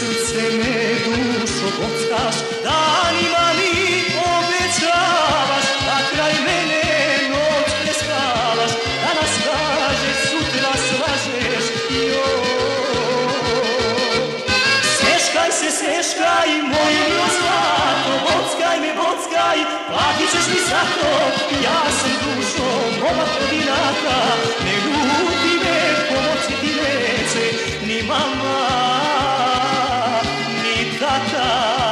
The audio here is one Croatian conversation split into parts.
srce me dušo bockaš, danima mi obećavaš, a kraj mene noć prespavaš, danas kažeš, sutra slažeš, seškaj se, seškaj, moje milo zlato, bockaj me, bockaj, platit ćeš mi za to, ja sam dušo, momak od inata, ne ljuti me, pomoći ti neće, ni mama, ni tata.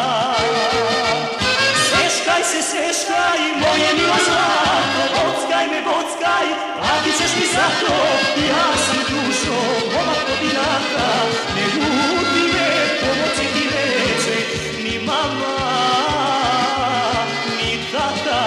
Seškaj se, seškaj, moje milo zlato, bockaj me, bockaj, platit ćeš mi za to, ja sam dušo, momak od inata, ne ljuti me, pomoći ti neće, ni mama, ni tata.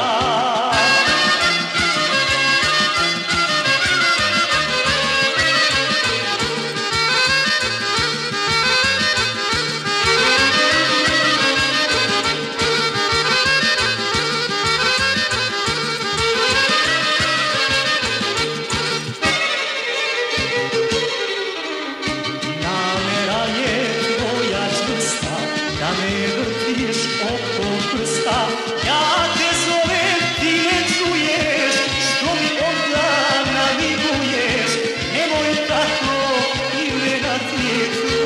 Da me vrtiš oko prsta, ja te zovem, ti ne čuješ, što mi onda namiguješ, nemoj tako, imena ti je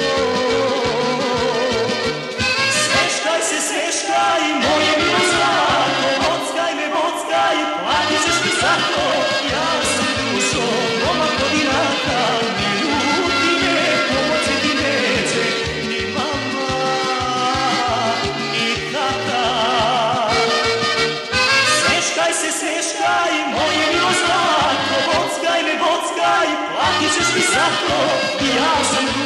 krov. Seškaj se, seškaj, moje milo zlato, bockaj me, bockaj, platit ćeš mi za to, ja sam dušo, momak od inata, ne ljuti me, pomoći ti neće, ni mama, seškaj se, seškaj, moje milo zlato, bockaj me, bockaj, platit ćeš mi za to, ja sam